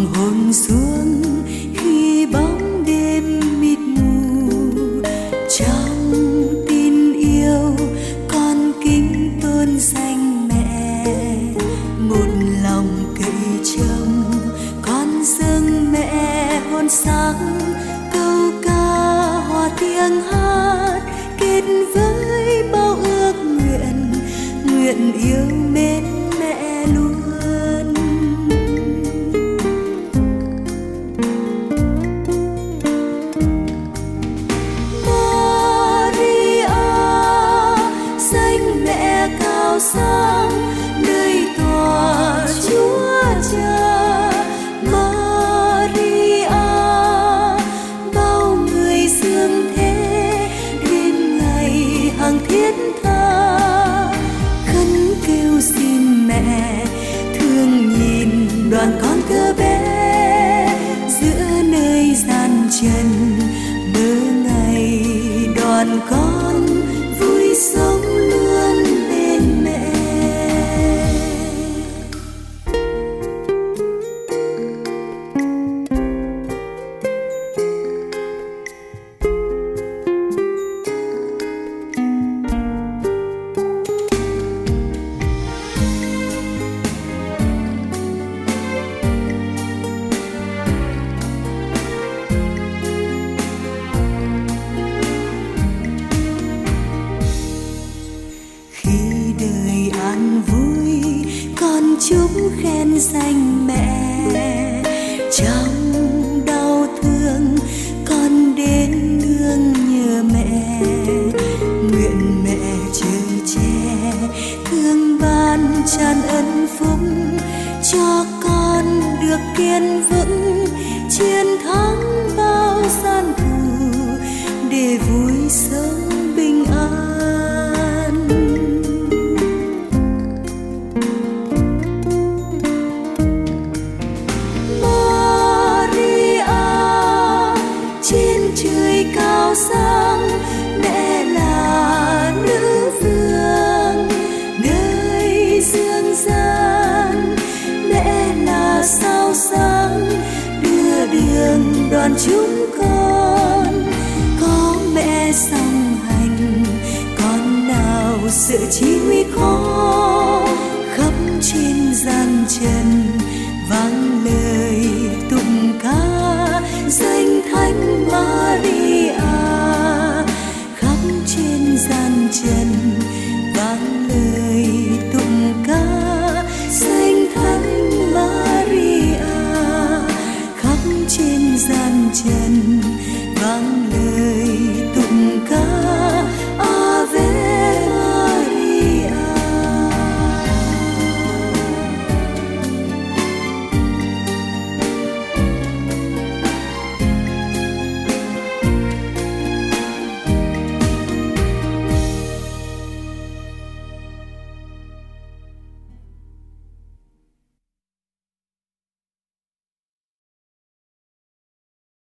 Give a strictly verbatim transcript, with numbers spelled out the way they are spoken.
hồn xuống khi bóng đêm mịt mù. Trong tin yêu con kính tôn danh mẹ, một lòng cậy trông con dâng mẹ hồn sắc, câu ca hòa tiếng hát kết với bao ước nguyện, nguyện yêu mến mẹ luôn. Sáng nơi tòa Chúa Cha Maria, bao người dương thế đêm ngày hàng thiết tha, khấn kêu xin mẹ thương nhìn đoàn con thơ bé giữa nơi gian trần, mơ ngày đoàn con vui sống luôn bên mẹ. Chúc khen danh mẹ, trong đau thương con đến nương nhờ mẹ, nguyện mẹ chờ che thương ban tràn ân phúc cho con được kiên vững chiến thắng bao gian thù để vui sống bình an. Cao sang mẹ là nữ vương nơi dương gian, mẹ là sao sáng đưa đường đoàn chúng con, có mẹ song hành con nào sợ chi nguy khó, khắp trên gian trần vang lời tụng ca danh thánh Maria, khắp trên gian trần vang lời tụng ca danh thánh Maria, khắp trên gian trần